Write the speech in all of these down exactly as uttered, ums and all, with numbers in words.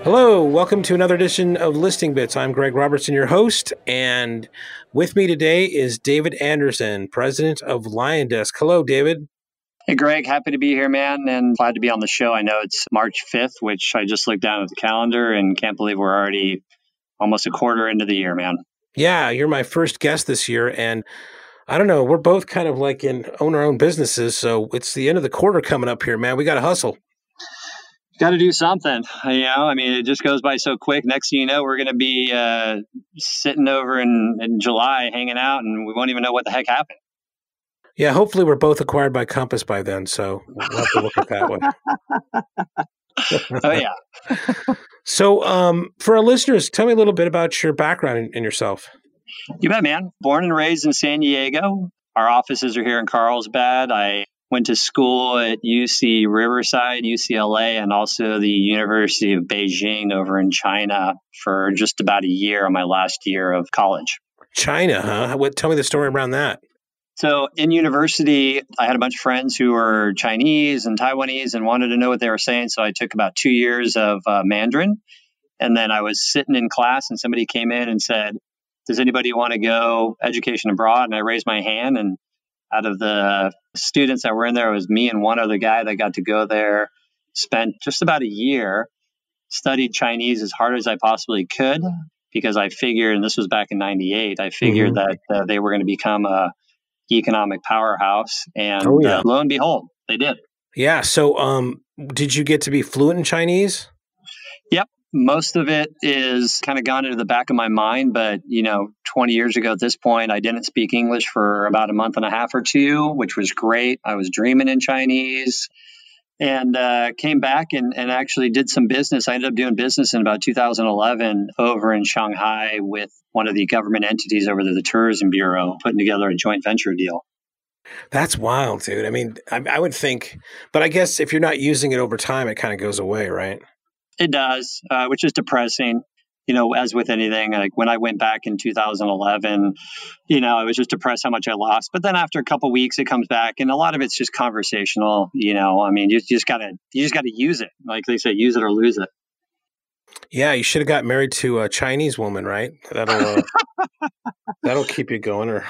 Hello, welcome to another edition of Listing Bits. I'm Greg Robertson, your host, and with me today is David Anderson, president of LionDesk. Hello, David. Hey, Greg. Happy to be here, man, and glad to be on the show. I know it's March fifth, which I just looked down at the calendar and can't believe we're already almost a quarter into the year, man. Yeah, you're my first guest this year, and I don't know, we're both kind of like in own our own businesses, so it's the end of the quarter coming up here, man. We got to hustle. Got to do something, you know. I mean, it just goes by so quick. Next thing you know, we're going to be uh, sitting over in, in July, hanging out, and we won't even know what the heck happened. Yeah, hopefully we're both acquired by Compass by then, so we'll have to look at that one. Oh yeah. So, um, for our listeners, tell me a little bit about your background and, and yourself. You bet, man. Born and raised in San Diego. Our offices are here in Carlsbad. I went to school at U C Riverside, U C L A, and also the University of Beijing over in China for just about a year on my last year of college. China, huh? What? Tell me the story around that. So in university, I had a bunch of friends who were Chinese and Taiwanese and wanted to know what they were saying. So I took about two years of uh, Mandarin. And then I was sitting in class and somebody came in and said, does anybody want to go education abroad? And I raised my hand, and out of the students that were in there, it was me and one other guy that got to go there, spent just about a year, studied Chinese as hard as I possibly could, because I figured, and this was back in ninety-eight, I figured mm-hmm. that uh, they were going to become a economic powerhouse. And oh, yeah. uh, lo and behold, they did. Yeah. So um, did you get to be fluent in Chinese? Yep. Most of it is kind of gone into the back of my mind, but, you know, twenty years ago at this point, I didn't speak English for about a month and a half or two, which was great. I was dreaming in Chinese and uh, came back and, and actually did some business. I ended up doing business in about two thousand eleven over in Shanghai with one of the government entities over there, the Tourism Bureau, putting together a joint venture deal. That's wild, dude. I mean, I, I would think, but I guess if you're not using it over time, it kind of goes away, right? It does, uh, which is depressing. You know, as with anything, like when I went back in two thousand eleven, you know, I was just depressed how much I lost. But then after a couple of weeks, it comes back, and a lot of it's just conversational. You know, I mean, you, you just gotta, you just gotta use it. Like they say, use it or lose it. Yeah, you should have got married to a Chinese woman, right? That'll uh, that'll keep you going. Or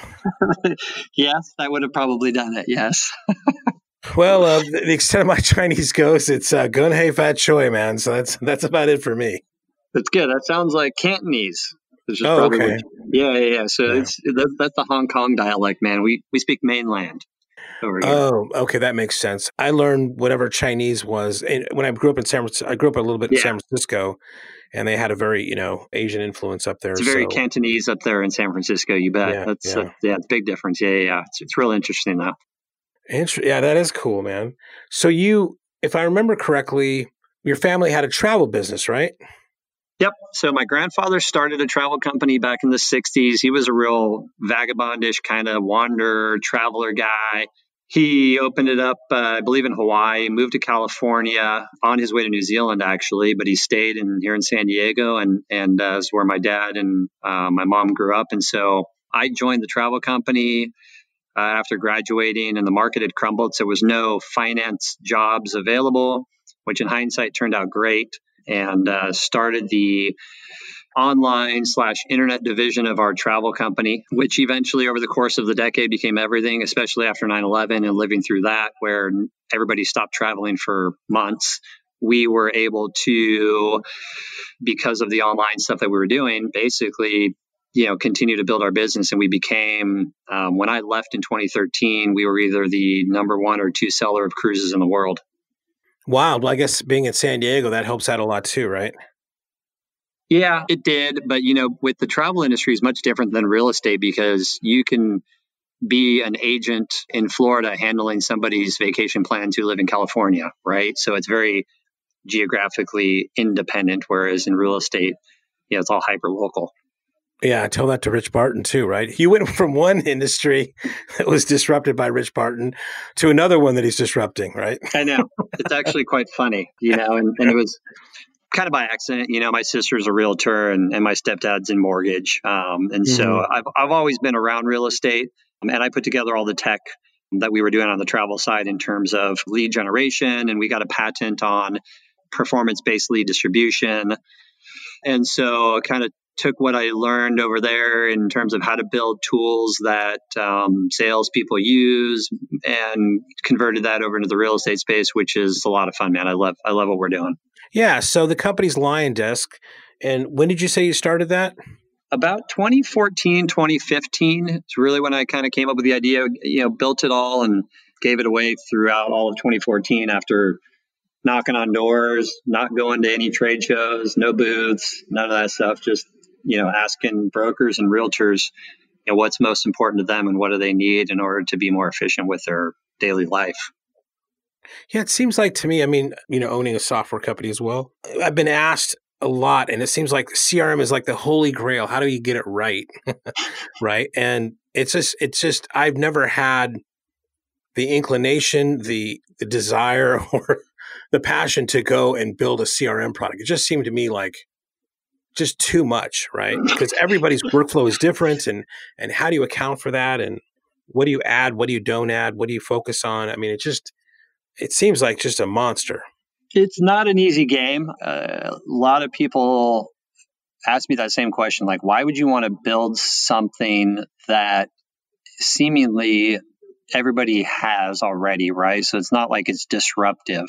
yes, I would have probably done it. Yes. Well, uh, the, the extent of my Chinese goes, it's uh, Gun Hei Fat Choi, man. So that's that's about it for me. That's good. That sounds like Cantonese. Which is oh, okay. What, yeah, yeah, yeah. So yeah. it's that, that's the Hong Kong dialect, man. We we speak mainland over here. Oh, okay, that makes sense. I learned whatever Chinese was and when I grew up in San Francisco. I grew up a little bit in yeah. San Francisco, and they had a very you know Asian influence up there. It's very so. Cantonese up there in San Francisco. You bet. Yeah, that's yeah. Uh, yeah, it's a big difference. Yeah, yeah, yeah. It's it's real interesting though. Inter- yeah, that is cool, man. So you, if I remember correctly, your family had a travel business, right? Yep. So my grandfather started a travel company back in the sixties. He was a real vagabondish kind of wanderer, traveler guy. He opened it up, uh, I believe, in Hawaii, moved to California on his way to New Zealand, actually, but he stayed in here in San Diego, and and uh, is where my dad and uh, my mom grew up. And so I joined the travel company uh, after graduating, and the market had crumbled. So there was no finance jobs available, which in hindsight turned out great, and uh, started the online slash internet division of our travel company, which eventually over the course of the decade became everything, especially after nine eleven and living through that, where everybody stopped traveling for months. We were able to, because of the online stuff that we were doing, basically, you know, continue to build our business. And we became, um, when I left in twenty thirteen, we were either the number one or two seller of cruises in the world. Wow. Well, I guess being in San Diego, that helps out a lot too, right? Yeah, it did. But, you know, with the travel industry is much different than real estate, because you can be an agent in Florida handling somebody's vacation plan to live in California, right? So it's very geographically independent, whereas in real estate, you know, it's all hyper local. Yeah, I tell that to Rich Barton too, right? You went from one industry that was disrupted by Rich Barton to another one that he's disrupting, right? I know. It's actually quite funny, you know, and, and it was kind of by accident. You know, my sister's a realtor and, and my stepdad's in mortgage. Um, and mm-hmm. so I've, I've always been around real estate, um, and I put together all the tech that we were doing on the travel side in terms of lead generation. And we got a patent on performance-based lead distribution. And so I kind of took what I learned over there in terms of how to build tools that um, salespeople use and converted that over into the real estate space, which is a lot of fun, man. I love I love what we're doing. Yeah. So the company's LionDesk. And when did you say you started that? About twenty fourteen, twenty fifteen is really when I kind of came up with the idea, you know, built it all and gave it away throughout all of twenty fourteen after knocking on doors, not going to any trade shows, no booths, none of that stuff. Just, you know, asking brokers and realtors, you know, what's most important to them and what do they need in order to be more efficient with their daily life. Yeah, it seems like to me, I mean, you know, owning a software company as well, I've been asked a lot, and it seems like C R M is like the holy grail. How do you get it right? Right. And it's just, it's just, I've never had the inclination, the, the desire, or the passion to go and build a C R M product. It just seemed to me like just too much, right? Because everybody's workflow is different, and and how do you account for that? And what do you add? What do you don't add? What do you focus on? I mean, it just, it seems like just a monster. It's not an easy game. Uh, a lot of people ask me that same question, like, why would you want to build something that seemingly everybody has already, right? So it's not like it's disruptive.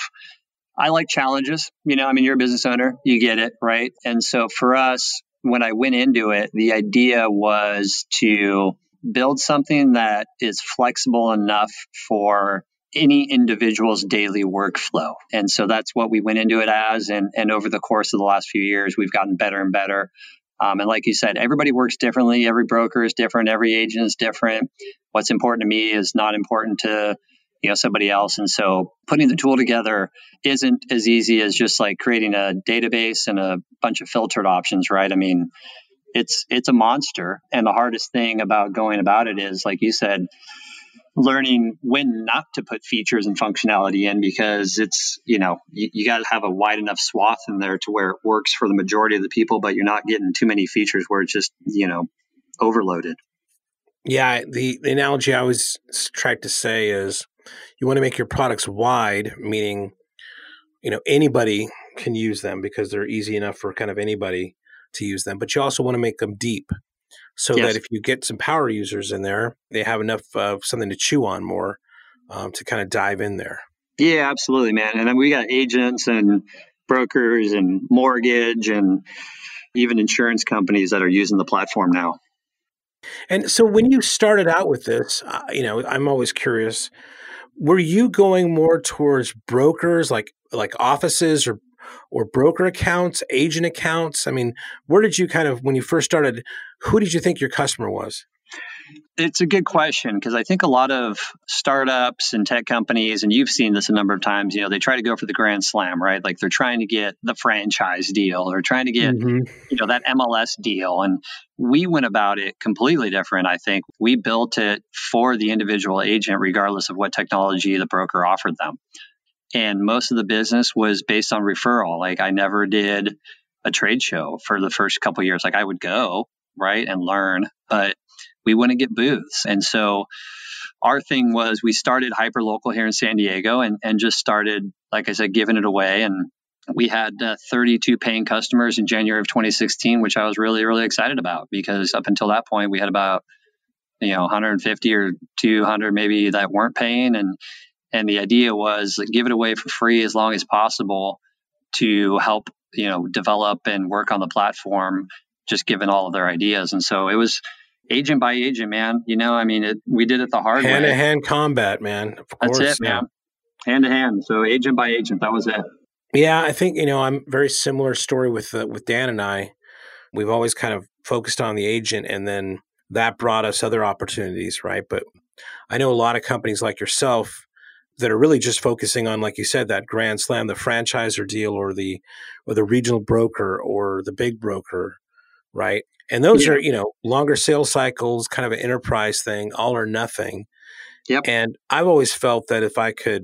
I like challenges. You know, I mean, you're a business owner, you get it, right? And so for us, when I went into it, the idea was to build something that is flexible enough for any individual's daily workflow. And so that's what we went into it as. And, and over the course of the last few years, we've gotten better and better. Um, and like you said, everybody works differently. Every broker is different. Every agent is different. What's important to me is not important to, you know, somebody else. And so putting the tool together isn't as easy as just like creating a database and a bunch of filtered options, right? I mean, it's it's a monster. And the hardest thing about going about it is, like you said, learning when not to put features and functionality in, because it's, you know, you, you got to have a wide enough swath in there to where it works for the majority of the people, but you're not getting too many features where it's just, you know, overloaded. Yeah. The, the analogy I always try to say is you want to make your products wide, meaning, you know, anybody can use them because they're easy enough for kind of anybody to use them, but you also want to make them deep. So yes. that if you get some power users in there, they have enough of uh, something to chew on more um, to kind of dive in there. Yeah, absolutely, man. And then we got agents and brokers and mortgage and even insurance companies that are using the platform now. And so when you started out with this, uh, you know, I'm always curious, were you going more towards brokers, like like offices or or broker accounts, agent accounts? I mean, where did you kind of, when you first started, who did you think your customer was? It's a good question, because I think a lot of startups and tech companies, and you've seen this a number of times, you know, they try to go for the grand slam, right? Like they're trying to get the franchise deal or trying to get, mm-hmm. you know, that M L S deal. And we went about it completely different. I think we built it for the individual agent, regardless of what technology the broker offered them. And most of the business was based on referral. Like I never did a trade show for the first couple of years. Like I would go, right, and learn, but we wouldn't get booths. And so our thing was we started hyperlocal here in San Diego and, and just started, like I said, giving it away. And we had uh, thirty-two paying customers in January of twenty sixteen, which I was really, really excited about, because up until that point, we had about, you know, one hundred fifty or two hundred maybe that weren't paying. And And the idea was like, give it away for free as long as possible to help, you know, develop and work on the platform, just given all of their ideas. And so it was agent by agent, man. You know, I mean, it, we did it the hard hand way. Hand to hand combat, man. Of course, That's it, yeah. man. Hand to hand. So agent by agent, that was it. Yeah, I think, you know, I'm very similar story with uh, with Dan and I. We've always kind of focused on the agent, and then that brought us other opportunities, right? But I know a lot of companies like yourself that are really just focusing on, like you said, that grand slam, the franchisor deal, or the or the regional broker or the big broker, right? And those yeah. are, you know, longer sales cycles, kind of an enterprise thing, all or nothing. Yep. And I've always felt that if I could,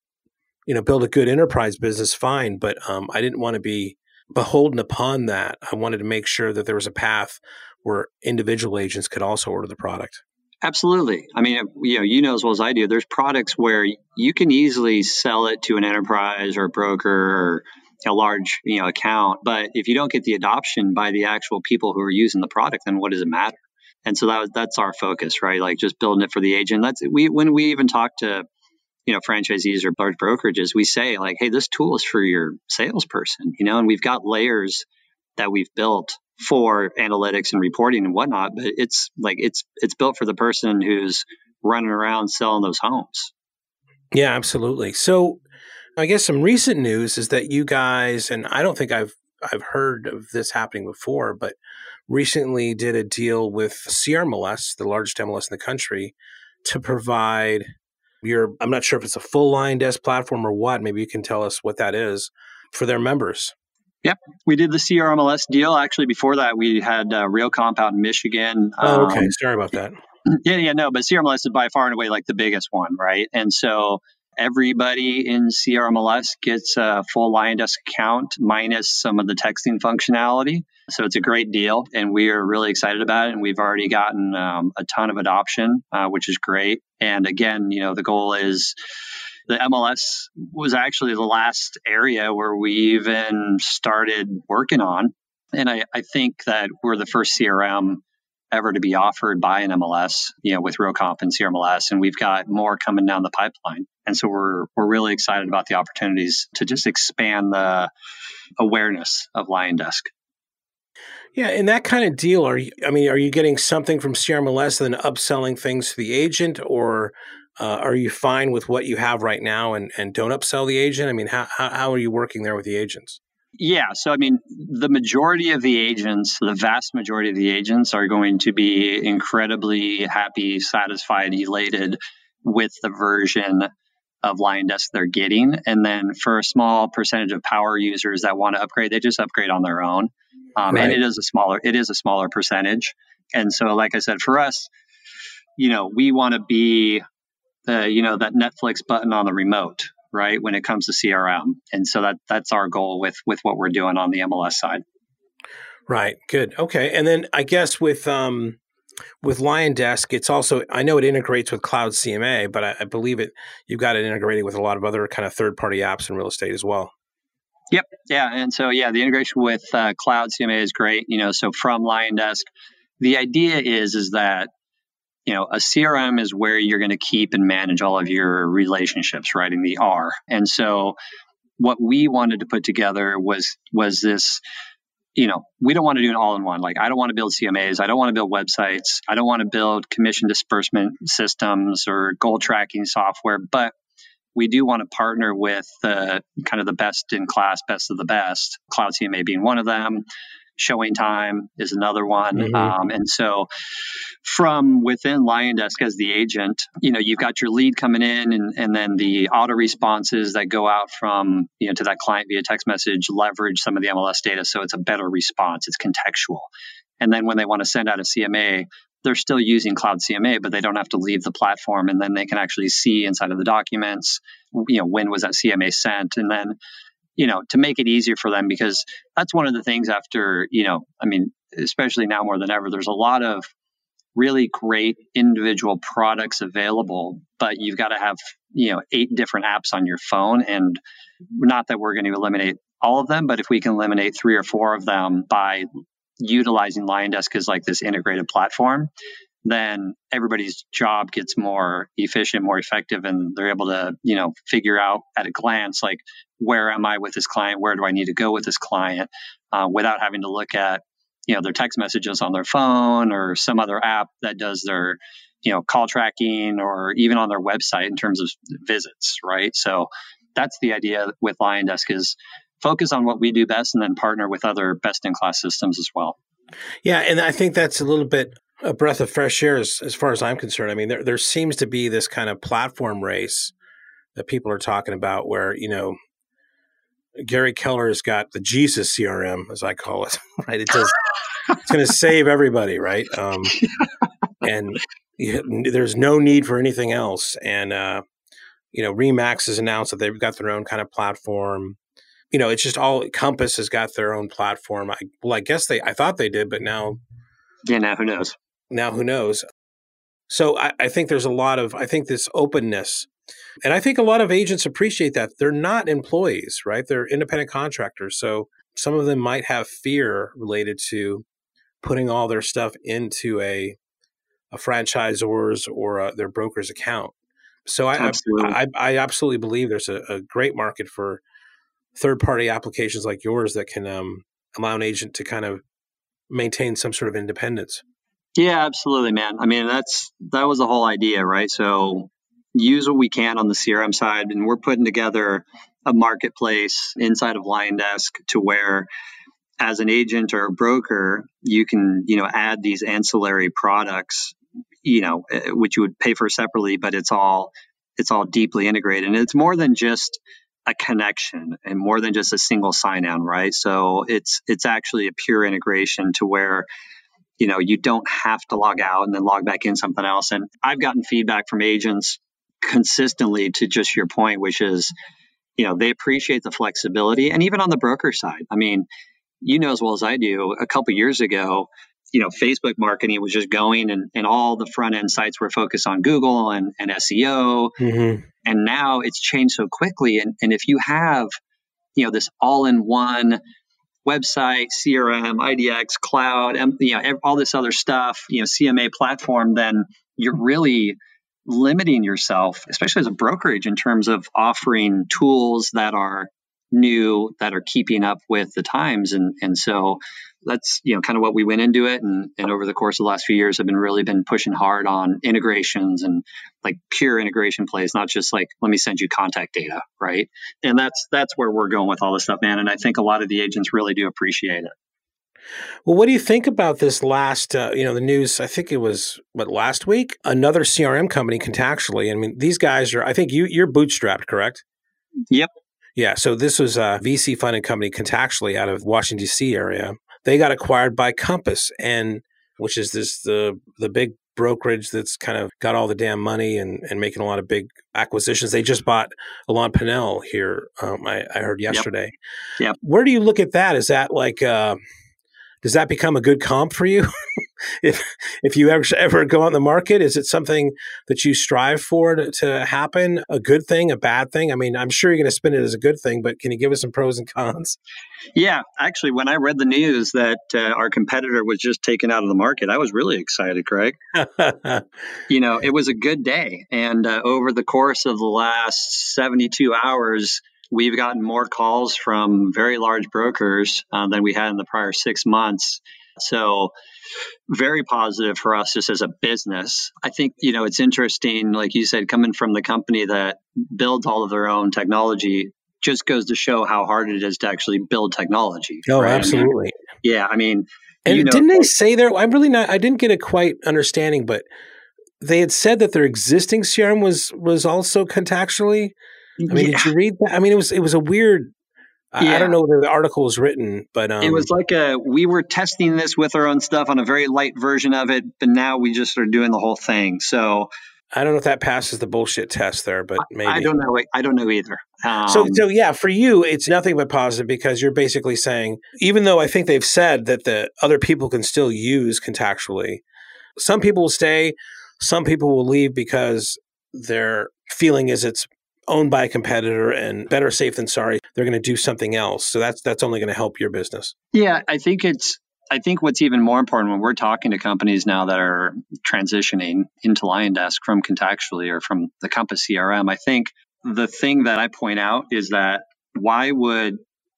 you know, build a good enterprise business, fine, but um, I didn't want to be beholden upon that. I wanted to make sure that there was a path where individual agents could also order the product. Absolutely. I mean, you know, you know as well as I do, there's products where you can easily sell it to an enterprise or a broker or a large, you know, account. But if you don't get the adoption by the actual people who are using the product, then what does it matter? And so that was, that's our focus, right? Like just building it for the agent. That's we when we even talk to, you know, franchisees or large brokerages, we say like, hey, this tool is for your salesperson, you know, and we've got layers that we've built for analytics and reporting and whatnot, but it's like it's it's built for the person who's running around selling those homes. Yeah, absolutely. So I guess some recent news is that you guys, and I don't think I've I've heard of this happening before, but recently did a deal with C R M L S, the largest M L S in the country, to provide your, I'm not sure if it's a full LionDesk platform or what, maybe you can tell us what that is, for their members. Yep. We did the C R M L S deal. Actually, before that, we had uh, Real Comp out in Michigan. Oh, okay. Um, Sorry about that. Yeah, yeah, no, but C R M L S is by far and away like the biggest one, right? And so everybody in C R M L S gets a full LionDesk account minus some of the texting functionality. So it's a great deal, and we are really excited about it. And we've already gotten um, a ton of adoption, uh, which is great. And again, you know, the goal is the M L S was actually the last area where we even started working on. And I, I think that we're the first C R M ever to be offered by an M L S, you know, with RealComp and C R M L S, and we've got more coming down the pipeline. And so we're we're really excited about the opportunities to just expand the awareness of LionDesk. Yeah, in that kind of deal, are you, I mean, are you getting something from C R M L S and then upselling things to the agent, or uh, are you fine with what you have right now and, and don't upsell the agent? I mean, how, how how are you working there with the agents? Yeah. So, I mean, the majority of the agents, the vast majority of the agents are going to be incredibly happy, satisfied, elated with the version of LionDesk they're getting. And then for a small percentage of power users that want to upgrade, they just upgrade on their own. Um, right. And it is a smaller, it is a smaller percentage. And so, like I said, for us, you know, we want to be, uh, you know, that Netflix button on the remote, right, when it comes to C R M. And so that that's our goal with with what we're doing on the M L S side. Right. Good. Okay. And then I guess with um with LionDesk, it's also, I know it integrates with Cloud C M A, but I, I believe it you've got it integrated with a lot of other kind of third-party apps in real estate as well. Yep. Yeah. And so, yeah, the integration with uh, Cloud C M A is great. You know, so from LionDesk, the idea is, is that, you know, a C R M is where you're going to keep and manage all of your relationships, right, in the R. And so what we wanted to put together was, was this, you know, we don't want to do an all-in-one. Like, I don't want to build C M As. I don't want to build websites. I don't want to build commission disbursement systems or goal tracking software, but we do want to partner with the kind of the best in class, best of the best, Cloud C M A being one of them. Showing Time is another one. Mm-hmm. Um, and so from within LionDesk as the agent, you know, you've got your lead coming in, and, and then the auto responses that go out from, you know, to that client via text message leverage some of the M L S data. So it's a better response. It's contextual. And then when they want to send out a C M A, they're still using Cloud C M A, but they don't have to leave the platform. And then they can actually see inside of the documents, you know, when was that C M A sent? And then, you know, to make it easier for them, because that's one of the things after, you know, I mean, especially now more than ever, there's a lot of really great individual products available, but you've got to have, you know, eight different apps on your phone. And not that we're going to eliminate all of them, but if we can eliminate three or four of them by utilizing LionDesk as like this integrated platform, then everybody's job gets more efficient, more effective, and they're able to, you know, figure out at a glance, like, where am I with this client? Where do I need to go with this client? Uh, without having to look at, you know, their text messages on their phone or some other app that does their, you know, call tracking, or even on their website in terms of visits, right? So that's the idea with LionDesk, is focus on what we do best and then partner with other best-in-class systems as well. Yeah, and I think that's a little bit a breath of fresh air as, as far as I'm concerned. I mean, there there seems to be this kind of platform race that people are talking about where, you know, Gary Keller has got the Jesus C R M, as I call it, right? It does, it's going to save everybody, right? Um, and you, there's no need for anything else. And, uh, you know, Remax has announced that they've got their own kind of platform. You know, it's just all, Compass has got their own platform. I, well, I guess they, I thought they did, but now. Yeah, now who knows? Now who knows? So I, I think there's a lot of, I think this openness And I think a lot of agents appreciate that. They're not employees, right? They're independent contractors. So some of them might have fear related to putting all their stuff into a, a franchisor's or a, their broker's account. So I, Absolutely. I, I absolutely believe there's a, a great market for third-party applications like yours that can um, allow an agent to kind of maintain some sort of independence. Yeah, absolutely, man. I mean, that's that was the whole idea, right? So use what we can on the C R M side, and we're putting together a marketplace inside of LionDesk to where, as an agent or a broker, you can, you know, add these ancillary products, you know, which you would pay for separately, but it's all it's all deeply integrated, and it's more than just a connection and more than just a single sign-on, right? So it's it's actually a pure integration to where, you know, you don't have to log out and then log back in something else. And I've gotten feedback from agents consistently to just your point, which is, you know, they appreciate the flexibility. And even on the broker side, I mean, you know as well as I do, a couple of years ago, you know, Facebook marketing was just going and, and all the front end sites were focused on Google and, and S E O. Mm-hmm. And now it's changed so quickly. And, and if you have, you know, this all-in-one website, C R M, I D X, cloud, you know, all this other stuff, you know, C M A platform, then you're really limiting yourself, especially as a brokerage, in terms of offering tools that are new, that are keeping up with the times. And and so that's, you know, kind of what we went into it. And, and over the course of the last few years, I've been really been pushing hard on integrations and like pure integration plays, not just like, let me send you contact data, right? And that's that's where we're going with all this stuff, man. And I think a lot of the agents really do appreciate it. Well, what do you think about this last, uh, you know, the news, I think it was, what, last week? Another C R M company, Contactually. I mean, these guys are, I think you, you're bootstrapped, correct? Yep. Yeah. So this was a V C-funded company, Contactually, out of Washington, D C area. They got acquired by Compass, and which is this the the big brokerage that's kind of got all the damn money and, and making a lot of big acquisitions. They just bought Alon Pinnell here, um, I, I heard yesterday. Yep. Yep. Where do you look at that? Is that like... Uh, Does that become a good comp for you? if if you ever, ever go on the market, is it something that you strive for to, to happen? A good thing, a bad thing? I mean, I'm sure you're going to spin it as a good thing, but can you give us some pros and cons? Yeah, actually, when I read the news that uh, our competitor was just taken out of the market, I was really excited, Craig. You know, it was a good day. And uh, over the course of the last seventy-two hours, we've gotten more calls from very large brokers uh, than we had in the prior six months. So very positive for us just as a business. I think, you know, it's interesting, like you said, coming from the company that builds all of their own technology just goes to show how hard it is to actually build technology. Oh, right? absolutely. I mean, yeah. I mean, and you know, didn't they say there, I'm really not, I didn't get a quite understanding, but they had said that their existing C R M was, was also Contactually. I mean, yeah. Did you read that? I mean, it was it was a weird. Yeah. I don't know whether the article was written, but um, it was like a we were testing this with our own stuff on a very light version of it, but now we just are doing the whole thing. So I don't know if that passes the bullshit test there, but maybe I don't know. I don't know either. Um, so so yeah, for you, it's nothing but positive because you're basically saying, even though I think they've said that the other people can still use Contactually, some people will stay, some people will leave because their feeling is it's owned by a competitor and better safe than sorry, they're going to do something else. So that's that's only going to help your business. Yeah, I think it's I think what's even more important when we're talking to companies now that are transitioning into LionDesk from Contactually or from the Compass C R M, I think the thing that I point out is that why would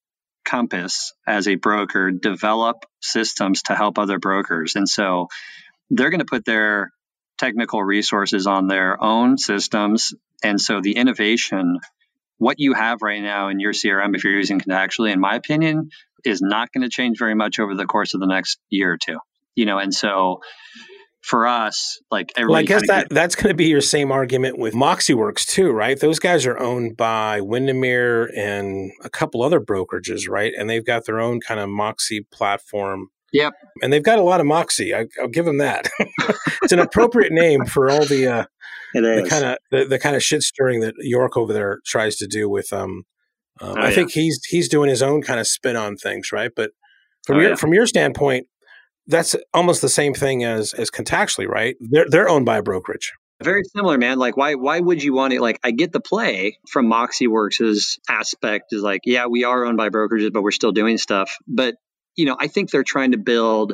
Compass as a broker develop systems to help other brokers? And so they're going to put their technical resources on their own systems. And so the innovation, what you have right now in your C R M, if you're using Contactually, in my opinion, is not going to change very much over the course of the next year or two. You know, and so for us, like everybody, well, I guess that, that's going to be your same argument with MoxieWorks too, right? Those guys are owned by Windermere and a couple other brokerages, right? And they've got their own kind of Moxie platform. Yep. And they've got a lot of moxie. I, I'll give them that. It's an appropriate name for all the uh, the kind of the, the kind of shit stirring that York over there tries to do with. Um, um oh, I yeah. think he's he's doing his own kind of spin on things, right? But from oh, your yeah. from your standpoint, that's almost the same thing as as Contactually, right? They're they're owned by a brokerage. Very similar, man. Like, why why would you want it? Like, I get the play from MoxieWorks' aspect is like, yeah, we are owned by brokerages, but we're still doing stuff. But, you know, I think they're trying to build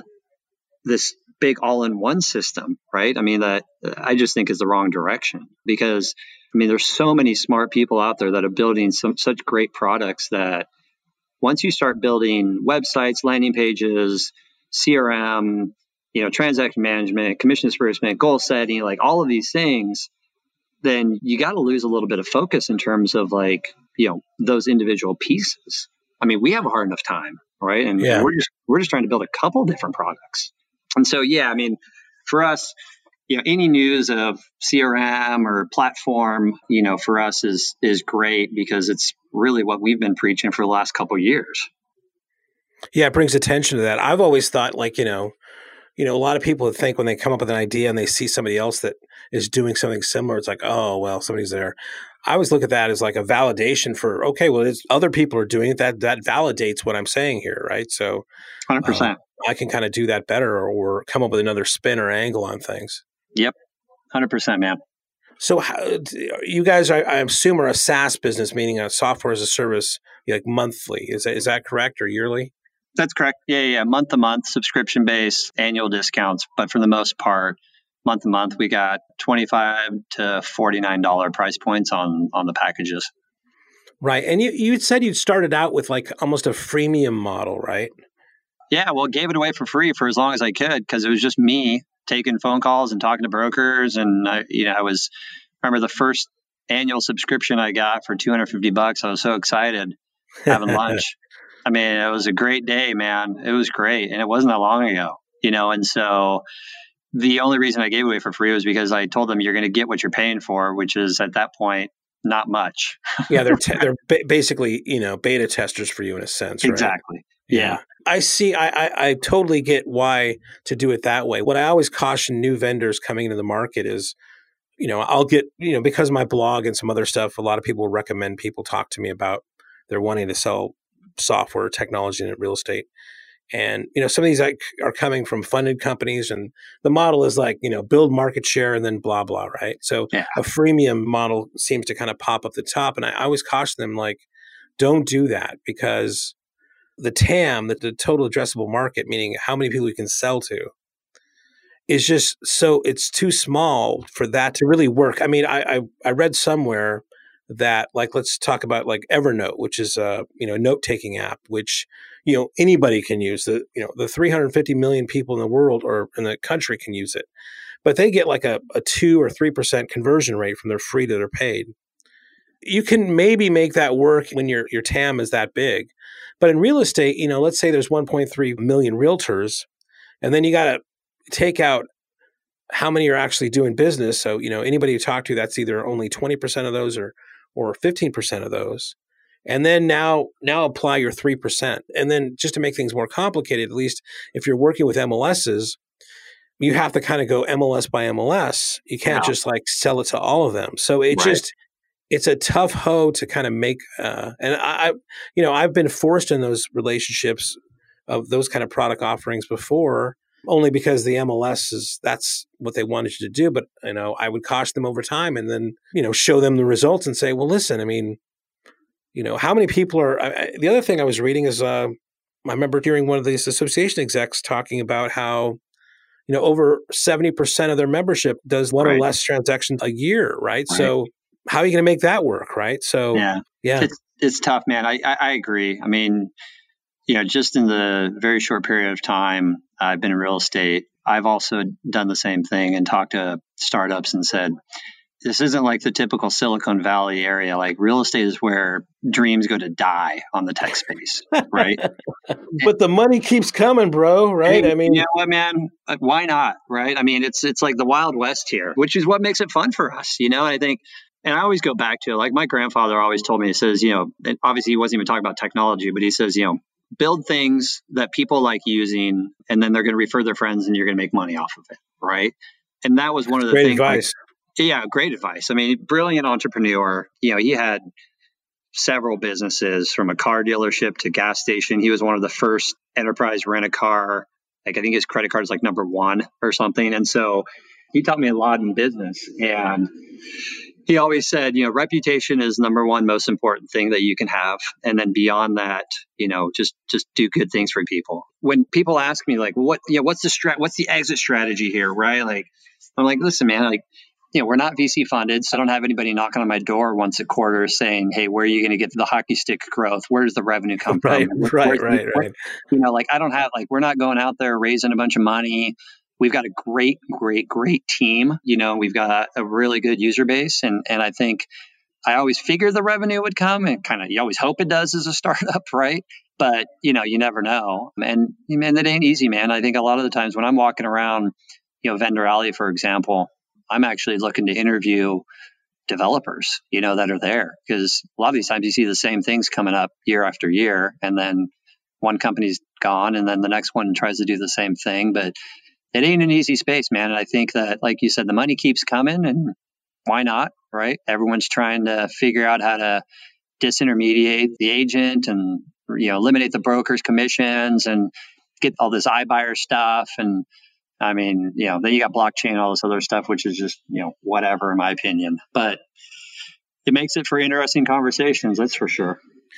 this big all-in-one system, right? I mean, that I just think is the wrong direction because, I mean, there's so many smart people out there that are building some such great products that once you start building websites, landing pages, C R M, you know, transaction management, commission disbursement, goal setting, like all of these things, then you got to lose a little bit of focus in terms of like, you know, those individual pieces. I mean, we have a hard enough time, right? And Yeah. we're just we're just trying to build a couple different products. And so, yeah, I mean, for us, you know, any news of C R M or platform, you know, for us is is great because it's really what we've been preaching for the last couple of years. Yeah, it brings attention to that. I've always thought like, you know, you know, a lot of people think when they come up with an idea and they see somebody else that is doing something similar, it's like, oh, well, somebody's there. I always look at that as like a validation for, okay, well, it's, other people are doing it. That that validates what I'm saying here, right? So one hundred percent. Um, I can kind of do that better or, or come up with another spin or angle on things. Yep, one hundred percent, man. So how, you guys, I, I assume, are a SaaS business, meaning a software as a service, like monthly. Is that, is that correct or yearly? That's correct. Yeah, yeah, yeah. Month to month, subscription based, annual discounts. But for the most part, month to month, we got twenty-five to forty-nine dollars price points on on the packages. Right. And you, you said you started out with like almost a freemium model, right? Yeah, well, gave it away for free for as long as I could because it was just me taking phone calls and talking to brokers. And I, you know, I was, remember the first annual subscription I got for two hundred fifty bucks. I was so excited having lunch. I mean, it was a great day, man. It was great. And it wasn't that long ago, you know? And so the only reason I gave it away for free was because I told them you're going to get what you're paying for, which is at that point, not much. Yeah. They're, te- they're ba- basically, you know, beta testers for you in a sense, right? Exactly. Yeah. I see. I, I, I totally get why to do it that way. What I always caution new vendors coming into the market is, you know, I'll get, you know, because of my blog and some other stuff, a lot of people recommend people talk to me about they're wanting to sell software, technology, and real estate. And, you know, some of these like are coming from funded companies and the model is like, you know, build market share and then blah, blah, right? So Yeah. a freemium model seems to kind of pop up the top. And I, I always caution them like, don't do that because the T A M, the, the total addressable market, meaning how many people you can sell to, is just so it's too small for that to really work. I mean, I I, I read somewhere that like let's talk about like Evernote, which is a you know note taking app, which you know anybody can use. The you know the three hundred fifty million people in the world or in the country can use it, but they get like a, a two or three percent conversion rate from their free to their paid. You can maybe make that work when your your T A M is that big. But in real estate, you know, let's say there's one point three million realtors, and then you got to take out how many are actually doing business. So, you know, anybody you talk to, that's either only twenty percent of those or or fifteen percent of those. And then now now apply your three percent. And then just to make things more complicated, at least if you're working with M L Ss, you have to kind of go M L S by M L S. You can't Wow. just like sell it to all of them. So it Right. just it's a tough hoe to kind of make, uh, and I, you know, I've been forced in those relationships of those kind of product offerings before, only because the M L S is that's what they wanted you to do. But you know, I would caution them over time, and then you know, show them the results and say, well, listen, I mean, you know, how many people are? I, I, the other thing I was reading is, uh, I remember hearing one of these association execs talking about how, you know, over seventy percent of their membership does one Right. or less transactions a year, right? Right. So how are you going to make that work, right? So Yeah. yeah, It's it's tough, man. I, I I agree. I mean, you know, just in the very short period of time I've been in real estate, I've also done the same thing and talked to startups and said, this isn't like the typical Silicon Valley area. Like real estate is where dreams go to die on the tech space, right? but the money keeps coming, bro, right? Hey, I mean, you know what, man? Uh, Why not, right? I mean, it's it's like the Wild West here, which is what makes it fun for us, you know. And I think, and I always go back to like my grandfather always told me. He says, you know, and obviously he wasn't even talking about technology, but he says, you know, build things that people like using, and then they're going to refer their friends, and you're going to make money off of it, right? And that was one of the great things. like, advice. yeah, great advice. I mean, brilliant entrepreneur. You know, he had several businesses from a car dealership to gas station. He was one of the first enterprise rent a car. Like I think his credit card is like number one or something. And so he taught me a lot in business. And he always said, you know, reputation is number one most important thing that you can have. And then beyond that, you know, just just do good things for people. When people ask me like, what, you know, what's the strat, what's the exit strategy here, right? Like, I'm like, listen, man, like, you know, we're not V C funded, so I don't have anybody knocking on my door once a quarter saying, hey, where are you going to get the hockey stick growth? Where does the revenue come right, from? Right, right, right. You know, like I don't have, like, we're not going out there raising a bunch of money. We've got a great, great, great team. You know, we've got a really good user base. And, and I think I always figured the revenue would come, and kind of, you always hope it does as a startup, right? But, you know, you never know. And, man, that ain't easy, man. I think a lot of the times when I'm walking around, you know, Vendor Alley, for example, I'm actually looking to interview developers, you know, that are there, because a lot of these times you see the same things coming up year after year, and then one company's gone and then the next one tries to do the same thing. But it ain't an easy space, man. And I think that, like you said, the money keeps coming, and why not, right? Everyone's trying to figure out how to disintermediate the agent and, you know, eliminate the broker's commissions and get all this iBuyer stuff. And I mean, you know, then you got blockchain, all this other stuff, which is just, you know, whatever, in my opinion. But it makes it for interesting conversations, that's for sure.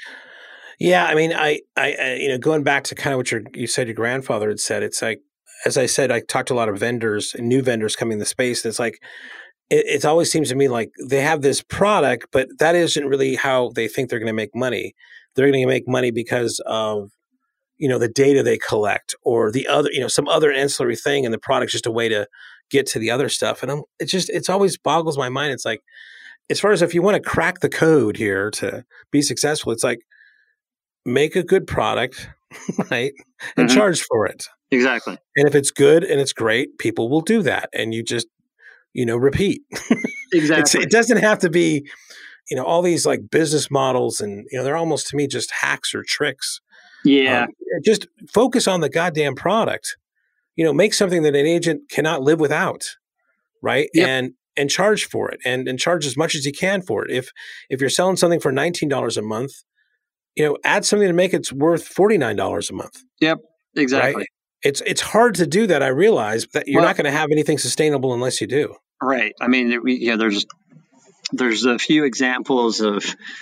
Yeah, I mean, I, I, I you know, going back to kind of what your, you said your grandfather had said, it's like, as I said, I talked to a lot of vendors and new vendors coming in the space. And it's like, it, it always seems to me like they have this product, but that isn't really how they think they're going to make money. They're going to make money because of, you know, the data they collect, or the other, you know, some other ancillary thing, and the product's just a way to get to the other stuff. And I'm, it just, it's always boggles my mind. It's like, as far as if you want to crack the code here to be successful, it's like, make a good product, right? And mm-hmm. charge for it. Exactly. And if it's good and it's great, people will do that. And you just, you know, repeat. Exactly. It's, it doesn't have to be, you know, all these like business models, and, you know, they're almost to me just hacks or tricks. Yeah. Um, just focus on the goddamn product. You know, make something that an agent cannot live without, right? Yep. And and charge for it, and and charge as much as you can for it. If if you're selling something for nineteen dollars a month, you know, add something to make it worth forty-nine dollars a month. Yep, exactly. Right? It's it's hard to do that. I realize that you're well, not going to have anything sustainable unless you do. Right. I mean, yeah, there's there's a few examples of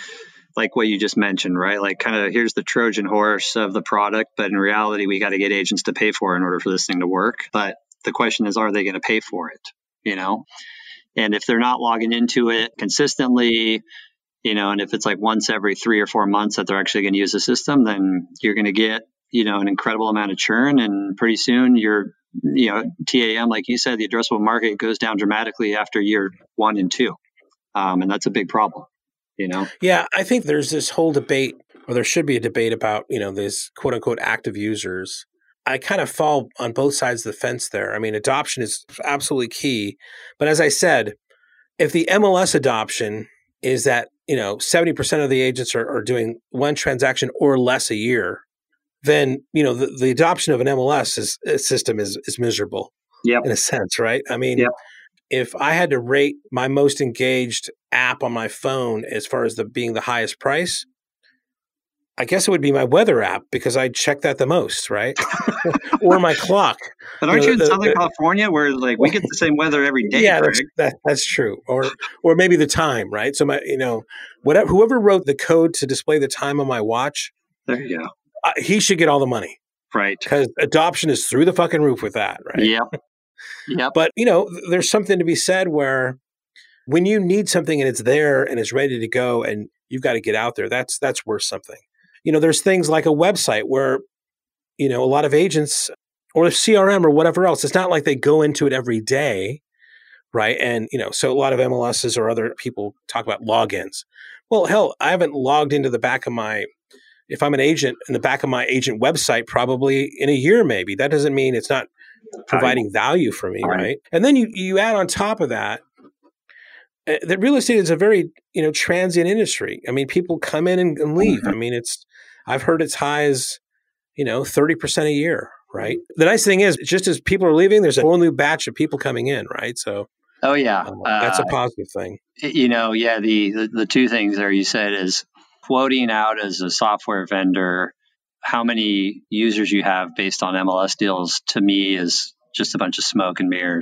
like what you just mentioned, right? Like kind of here's the Trojan horse of the product, but in reality, we got to get agents to pay for it in order for this thing to work. But the question is, are they going to pay for it? You know, and if they're not logging into it consistently, you know, and if it's like once every three or four months that they're actually going to use the system, then you're going to get, you know, an incredible amount of churn. And pretty soon you're, you know, T A M, like you said, the addressable market goes down dramatically after year one and two. Um, and that's a big problem, you know? Yeah, I think there's this whole debate, or there should be a debate about, you know, these quote unquote active users. I kind of fall on both sides of the fence there. I mean, adoption is absolutely key. But as I said, if the M L S adoption is that, you know, seventy percent of the agents are, are doing one transaction or less a year, then, you know, the, the adoption of an M L S is, system is, is miserable. Yep. In a sense, right? I mean, yep. If I had to rate my most engaged app on my phone as far as the being the highest price, I guess it would be my weather app, because I check that the most, right? Or my clock. But aren't you, know, you in the, Southern the, California where like we get the same weather every day? Yeah, that's, that, that's true. Or or maybe the time, right? So my, you know, whatever whoever wrote the code to display the time on my watch, there you go. Uh, he should get all the money, right? Because adoption is through the fucking roof with that, right? Yep. Yep. But you know, there's something to be said where when you need something and it's there and it's ready to go and you've got to get out there, that's that's worth something. You know, there's things like a website where, you know, a lot of agents or C R M or whatever else, it's not like they go into it every day, right? And, you know, so a lot of M L Ss or other people talk about logins. Well, hell, I haven't logged into the back of my, if I'm an agent, in the back of my agent website probably in a year maybe. That doesn't mean it's not providing value for me, right? right? And then you you add on top of that, uh, that real estate is a very, you know, transient industry. I mean, people come in and, and leave. Mm-hmm. I mean, it's, I've heard as high as, you know, thirty percent a year, right? The nice thing is, just as people are leaving, there's a whole new batch of people coming in, right? So, oh yeah, uh, that's a positive thing. You know, yeah, the, the, the two things there you said is quoting out as a software vendor, how many users you have based on M L S deals, to me is just a bunch of smoke and mirrors.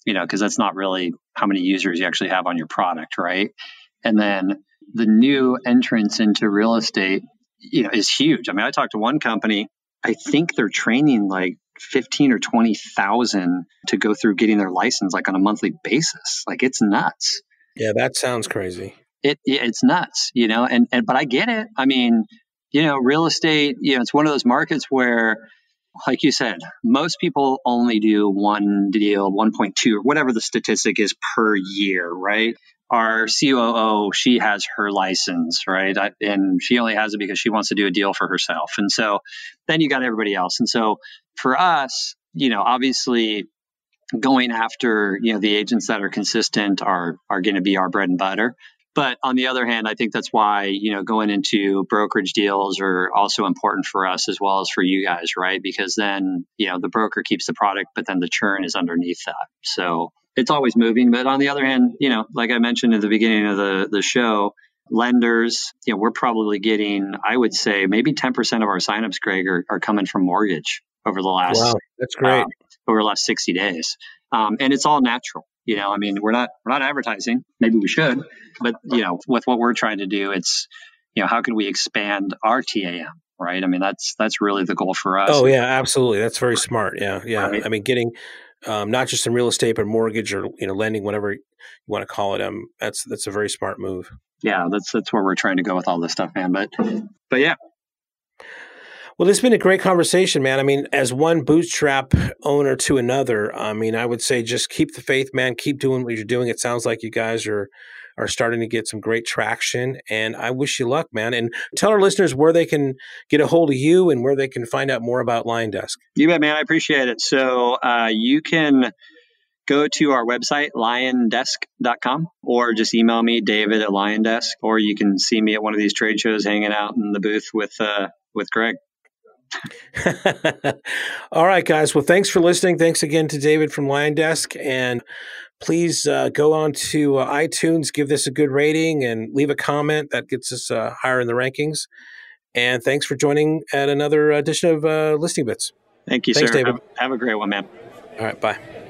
you know, because that's not really how many users you actually have on your product, right? And then the new entrance into real estate, you know, is huge. I mean, I talked to one company, I think they're training like fifteen or twenty thousand to go through getting their license like on a monthly basis. Like it's nuts. Yeah, that sounds crazy. It it's nuts, you know, and, and but I get it. I mean, you know, real estate, you know, it's one of those markets where, like you said, most people only do one deal, one point two, or whatever the statistic is per year, right? Our C O O, she has her license, right? I, and she only has it because she wants to do a deal for herself. And so then you got everybody else. And so for us, you know, obviously going after, you know, the agents that are consistent are are going to be our bread and butter. But on the other hand, I think that's why, you know, going into brokerage deals are also important for us as well as for you guys, right? Because then, you know, the broker keeps the product, but then the churn is underneath that. So it's always moving. But on the other hand, you know, like I mentioned at the beginning of the, the show, lenders, you know, we're probably getting, I would say maybe ten percent of our signups, Greg, are, are coming from mortgage over the last, wow, that's great. Um, over the last sixty days. Um, and it's all natural. You know, I mean, we're not we're not advertising. Maybe we should, but you know, with what we're trying to do, it's, you know, how can we expand our T A M, right? I mean, that's that's really the goal for us. Oh yeah, absolutely. That's very smart. Yeah, yeah. Right. I mean, getting um, not just in real estate, but mortgage or you know, lending, whatever you want to call it. Um, that's that's a very smart move. Yeah, that's that's where we're trying to go with all this stuff, man. But but yeah. Well, this has been a great conversation, man. I mean, as one bootstrap owner to another, I mean, I would say just keep the faith, man. Keep doing what you're doing. It sounds like you guys are are starting to get some great traction, and I wish you luck, man. And tell our listeners where they can get a hold of you and where they can find out more about LionDesk. You bet, man. I appreciate it. So uh, you can go to our website, lion desk dot com, or just email me, David at LionDesk, or you can see me at one of these trade shows hanging out in the booth with uh, with Greg. All right, guys. Well, thanks for listening. Thanks again to David from LionDesk. And please uh, go on to uh, iTunes, give this a good rating, and leave a comment. That gets us uh, higher in the rankings. And thanks for joining at another edition of uh, Listing Bits. Thank you, thanks, sir. David. Have, have a great one, man. All right. Bye.